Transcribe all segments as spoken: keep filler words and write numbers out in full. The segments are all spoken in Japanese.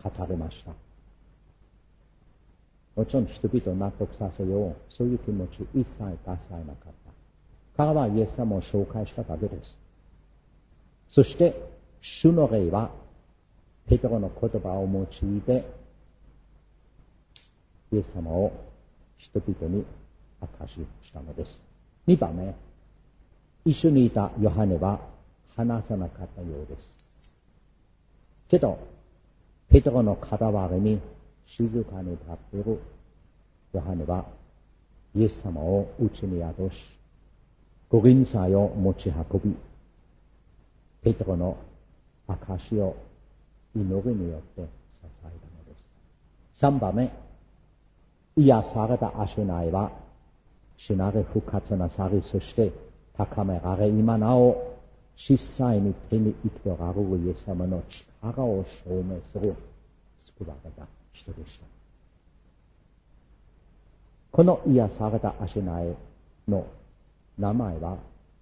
語りました。もちろん人々を納得させよう、そういう気持ち一切出さなかった。彼はイエス様を紹介しただけです。そして、主の霊は、ペテロの言葉を用いて、イエス様を人々に明かししたのです。二番目、一緒にいたヨハネは話さなかったようです。けど、ペテロの傍らに静かに立っているヨハネは、イエス様を家に宿し、五輪祭を持ち運び、ペテロの証を祈りによって支えたのです。三番目、癒された足苗は、死なれ復活なさり、そして高められ、今なお実際に手に生きておられるイエス様の力を証明する救われた人でした。この癒された足苗の名前は、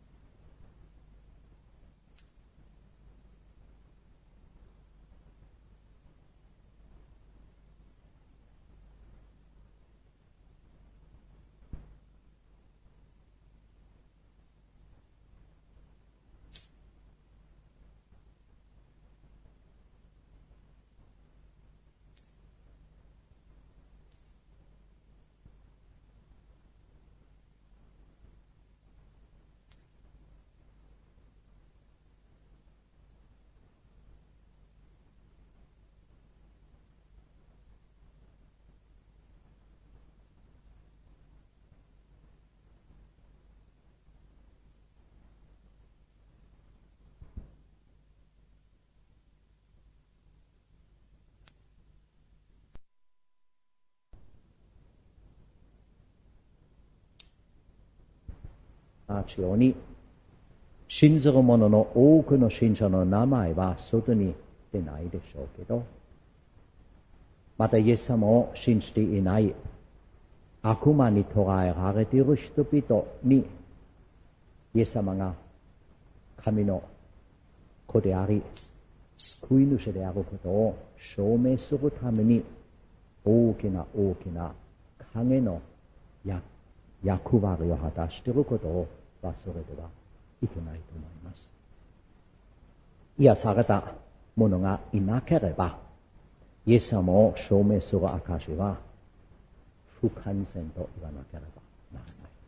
同じように、信ずる者の多くの信者の名前は外に出ないでしょうけど、またイエス様を信じていない悪魔に捕らえられている人々に、イエス様が神の子であり、救い主であることを証明するために、大きな大きな影の役割を果たしていることを忘れてはいけないと思います。癒された者がいなければ、イエス様を証明する証は不完全と言わなければならない。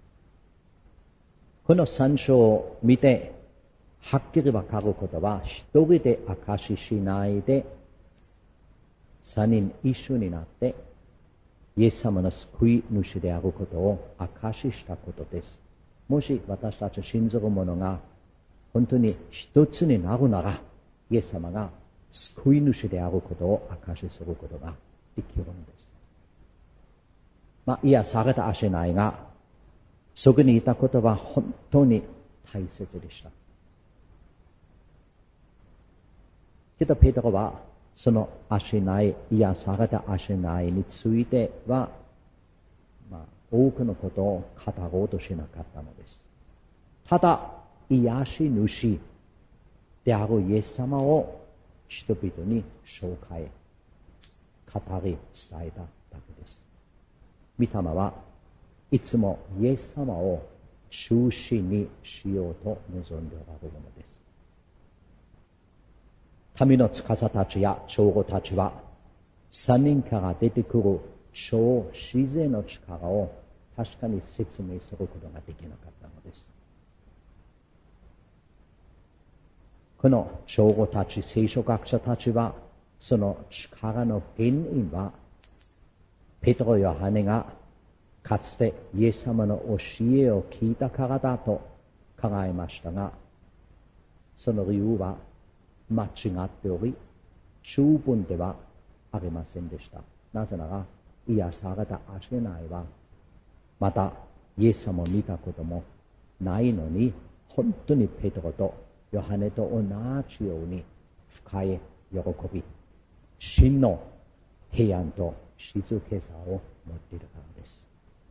この三章を見て、はっきりわかることは、一人で証ししないで、三人一緒になって、イエス様の救い主であることを証ししたことです。もし私たち信ずる者が本当に一つになるなら、イエス様が救い主であることを証しすることができるのです。まあ、癒された足苗がそこにいたことは本当に大切でした。けどペテロはその足苗、癒された足苗については、まあ、多くのことを語ろうとしなかったのです。ただ、癒し主であるイエス様を人々に紹介、語り伝えただけです。御霊はいつもイエス様を中心にしようと望んでおられるのです。民の司たちや長老たちは、三人から出てくる超自然の力を確かに説明することができなかったのです。この長老たち、聖書学者たちは、その力の原因は、ペテロ・ヨハネがかつてイエス様の教えを聞いたからだと考えましたが、その理由は間違っており、十分ではありませんでした。なぜなら、癒された足苗は、またイエス様を見たこともないのに、本当にペテロとヨハネと同じように深い喜び、真の平安と静けさを持っているからです。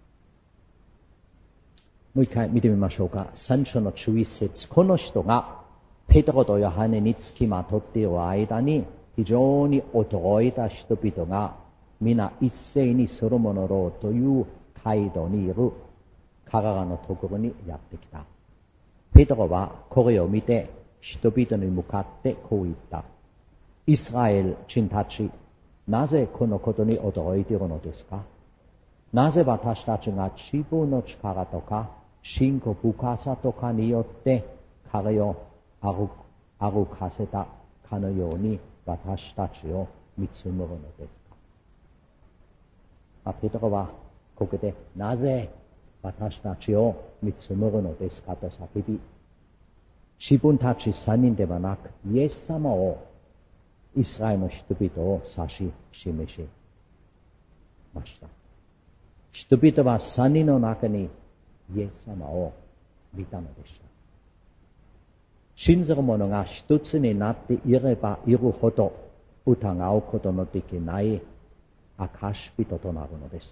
もう一回見てみましょうか。三章のじゅういち節。この人がペテロとヨハネにつきまとっている間に、 非常に驚いた人々が皆一斉にソロモンの牢という街道にいる川側のところにやってきた。ペトロはこれを見て人々に向かってこう言った。イスラエル人たち、なぜこのことに驚いているのですか？なぜ私たちが自分の力とか信仰深さとかによって彼を歩歩かせたかのように私たちを見つめるのですか？まあ、ペトロはここでなぜ私たちを見つめるのですかと叫び、自分たち三人ではなくイエス様をイスラエルの人々を指し示しました。人々は三人の中にイエス様を見たのでした。信ずる者が一つになっていればいるほど疑うことのできない証人となるのです。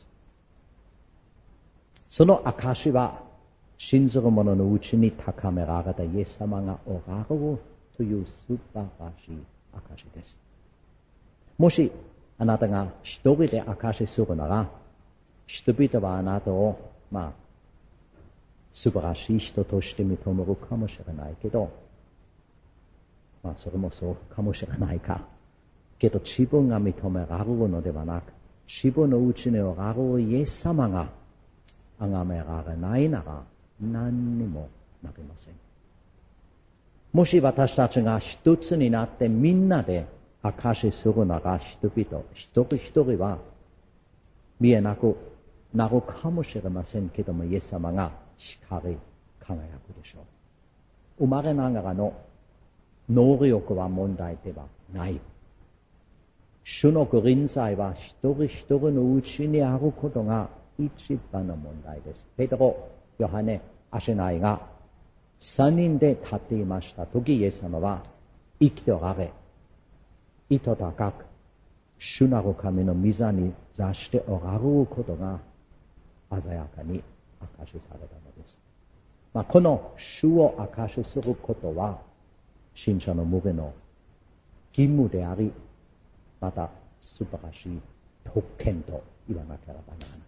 その証は信ずる者のうちに高められたイエス様がおられるという素晴らしい証です。もしあなたが一人で証しするなら、人々はあなたを、まあ、素晴らしい人として認めるかもしれないけど、まあ、それもそうかもしれないか。けど自分が認められるのではなく、自分のうちにおられるイエス様が崇められないなら、何にもなりません。もし私たちが一つになってみんなで証しするなら、人々、一人一人は見えなくなるかもしれませんけども、イエス様が光り輝くでしょう。生まれながらの能力は問題ではない。主のご臨在は一人一人のうちにあることが一番の問題です。ペテロ、ヨハネ、アシナイが三人で立っていました時、イエス様は生きておられ、糸高く主なる神の御座に座しておられることが鮮やかに証しされたのです。まあ、この主を証しすることは信者の無限の義務であり、また素晴らしい特権と言わなければならない。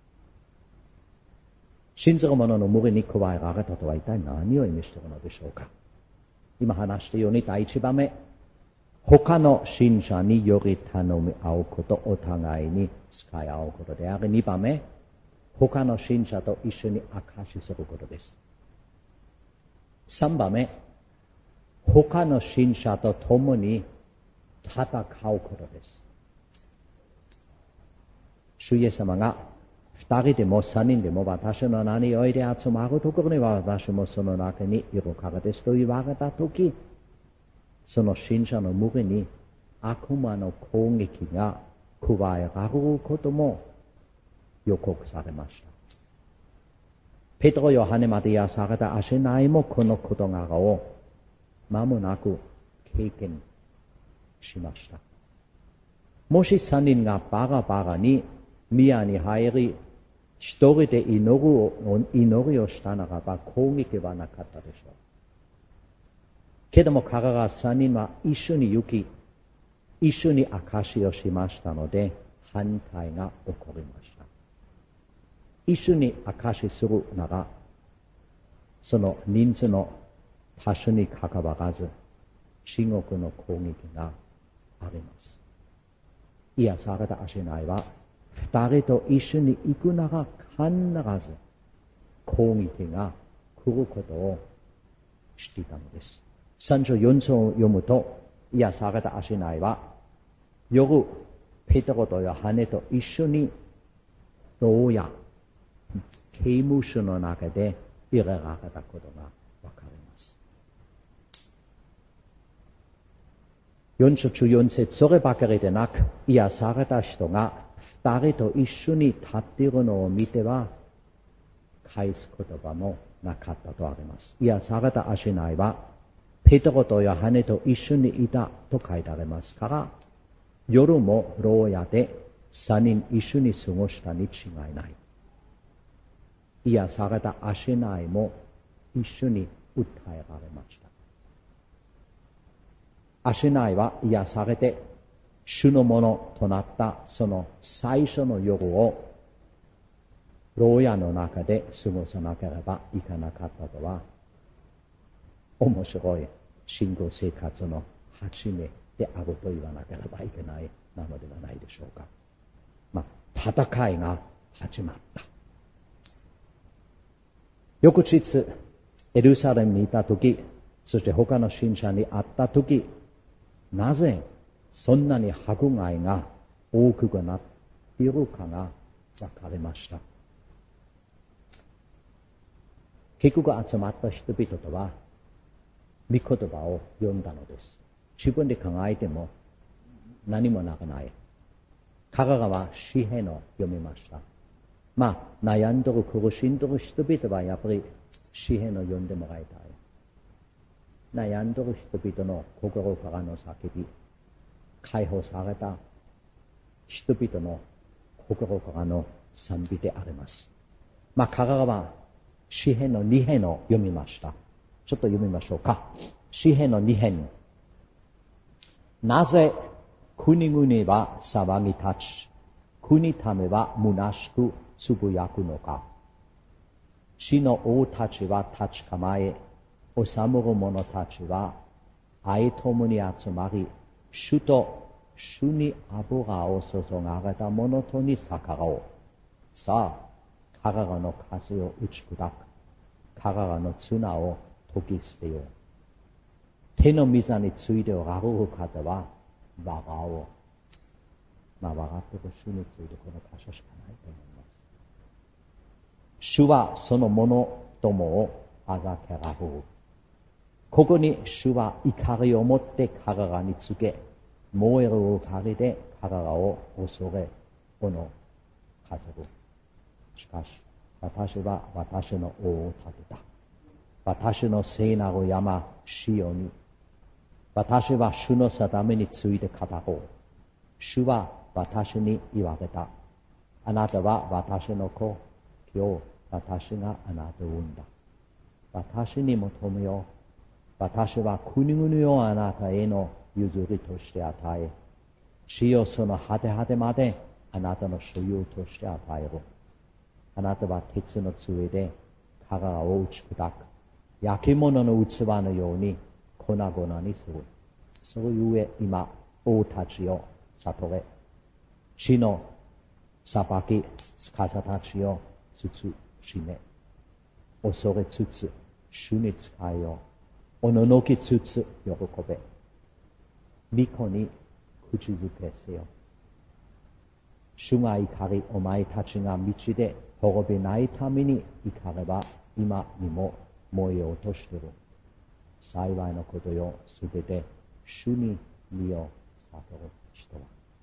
信ずる者の無限に加えられたとは一体何を意味しているのでしょうか。今話したように第一番目、他の信者により頼み合うこと、お互いに使い合うことであり、二番目、他の信者と一緒に証しすることです。三番目、他の信者と共に戦うことです。主イエス様が二人でも三人でも私の名においで集まるところには私もその中にいるからですと言われたとき、その信者の無限に悪魔の攻撃が加えられることも予告されました。ペトロ、ヨハネまで癒されたアシナイもこの事柄を間もなく経験しました。もし三人がバラバラに宮に入り、一人で祈るを、祈りをしたならば攻撃はなかったでしょう。けども彼ら三人は一緒に行き、一緒に証しをしましたので、反対が起こりました。一緒に証しするなら、その人数の多種にかかわらず、地獄の攻撃があります。癒されたアシナイは、二人と一緒に行くなら必ず攻撃が来ることを知っていたのです。さんじゅうよん章を読むと、癒されたアシナイは、夜、ペテロとヨハネと一緒に牢や刑務所の中で入れられたことがわかります。よん章じゅうよん節、そればかりでなく、癒された人が二人と一緒に立っているのを見ては、返す言葉もなかったとあります。癒されたアシナイは、ペテロとヨハネと一緒にいたと書いてありますから、夜も牢屋で三人一緒に過ごしたに違いない。癒されたアシナイも一緒に訴えられました。アシナイは癒されて主のものとなったその最初の夜を牢屋の中で過ごさなければいけなかったとは、面白い信仰生活の始めであると言わなければいけないなのではないでしょうか。まあ、戦いが始まった。翌日、エルサレムにいたとき、そして他の信者に会ったとき、なぜそんなに迫害が多くなっているかが分かりました。結局集まった人々とは、御言葉を読んだのです。自分で考えても何もなくない。彼らは詩篇を読みました。まあ、悩んでる苦しんでる人々はやっぱり詩篇を読んでもらいたい。悩んでる人々の心からの叫び、解放された人々の心からの賛美であります。まあ、彼らは詩篇のに編を読みました。ちょっと読みましょうか。詩篇のに編。なぜ国々は騒ぎ立ち、国民は虚しくつぶやくのか。地の王たちは立ち構え、治むる者たちは愛共に集まり、主と主に油を注がれた者とに逆らおう。さあ、彼らの風を打ち砕く。彼らの綱を解き捨てよう。手の溝についておられる方は笑おう。まあ、笑っている主についてこの箇所しかないと思います。主はその者どもをあがけられる。ここに主は怒りを持って彼らにつけ、燃える怒りで彼らを恐れ、この飾る。しかし、私は私の王を立てた。私の聖なる山、シオに。私は主の定めについて語ろう。主は私に言われた。あなたは私の子。今日、私があなたを産んだ。私に求めよう。私は国々をあなたへの譲りとして与え、地をその果て果てまであなたの所有として与える。あなたは鉄の杖で彼らを打ち砕く。焼き物の器のように粉々にする。それゆえ今、王たちを悟れ。地の裁き、司たちを慎め。恐れつつ、主に仕えよう。おののきつつ、喜べ。御子に口づけせよ。主が怒り、お前たちが道で滅びないために怒れば、今にも燃えようとしている。幸いのことよ、すべて主に身を悟る人は。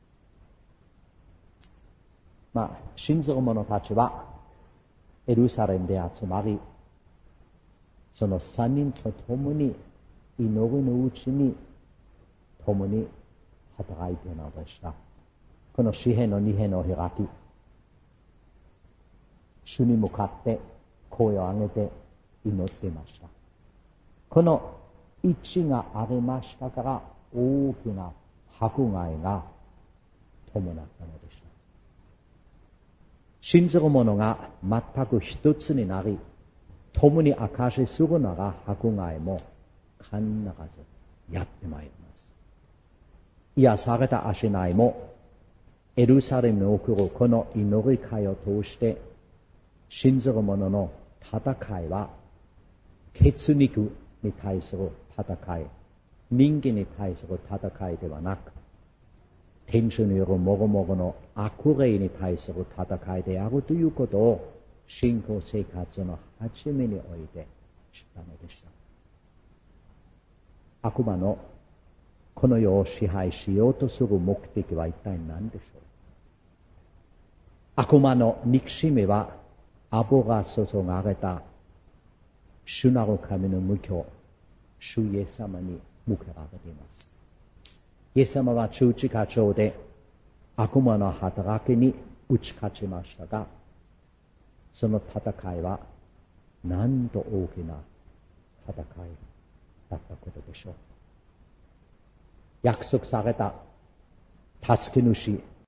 まあ、信ずる者たちは、エルサレムで集まり、その三人と共に祈りのうちに共に働いているのでした。この詩篇のに編を開き、主に向かって声を上げて祈っていました。この一致がありましたから大きな迫害が伴ったのでした。信ずる者が全く一つになり、共に証しするなら迫害も必ずやってまいります。癒された足内もエルサレムに送るこの祈り会を通して信ずる者の戦いは血肉に対する戦い、人間に対する戦いではなく、天主によるもろもろの悪霊に対する戦いであるということを信仰生活の初めにおいて知ったのでした。悪魔のこの世を支配しようとする目的は一体何でしょう。悪魔の憎しみは油注がれた主なる神の無教、主イエス様に向けられています。イエス様は十字架上で悪魔の働きに打ち勝ちましたが、その戦いはなんと大きな戦いだったことでしょう。約束された助け主